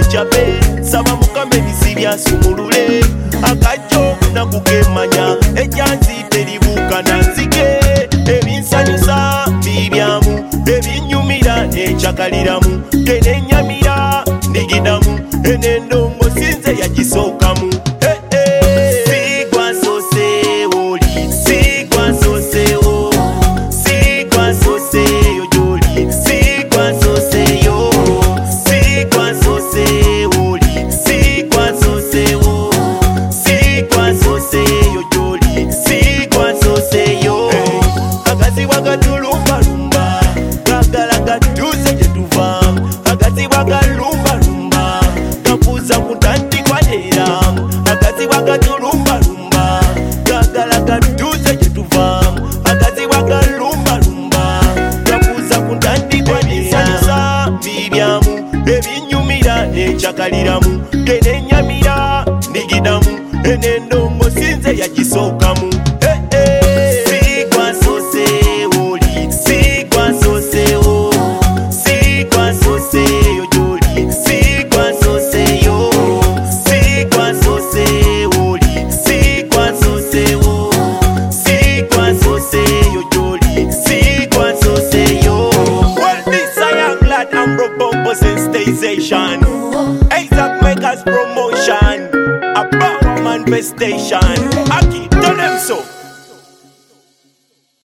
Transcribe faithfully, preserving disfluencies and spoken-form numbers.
chabe saba mukama ebisibya sumulule akajjo nakukemanya ejanzi teribuka nanzige ebinsanyusa bibyamu ebinyumira nechakaliramu tenenyamira ndigidamu enendongo sinze yagisookamu hey, hey. Sigwa sose woli sigwa sose wo sigwa sose yo joli sigwa sose yo sigwa sose woli sigwa sose wo sigwa sose yo joli sigwa sose yo hey. Agazi wagatulumba lumba gagala gatuze jetuva agazi wagalumba lumba kapuza kutandikwa lera agazi wagatulumba lumba gagala gatuze jetuva agazi wagalumba lumba kapuza kutandikwa lera bibyamu ebinyumira nechakaliramu tenenyamira ndigidamu enendongo sinze yagisookamu hey, hey. Sigwa sose woli sigwa sose wo sigwa sose yo joli sigwa sose yo sigwa sose woli sigwa sose wo sigwa sose yo joli sigwa sose yo. Well, this a young lad and bro bumper sensation Isaac Makers promotion a bad manifestation Aki tell them so.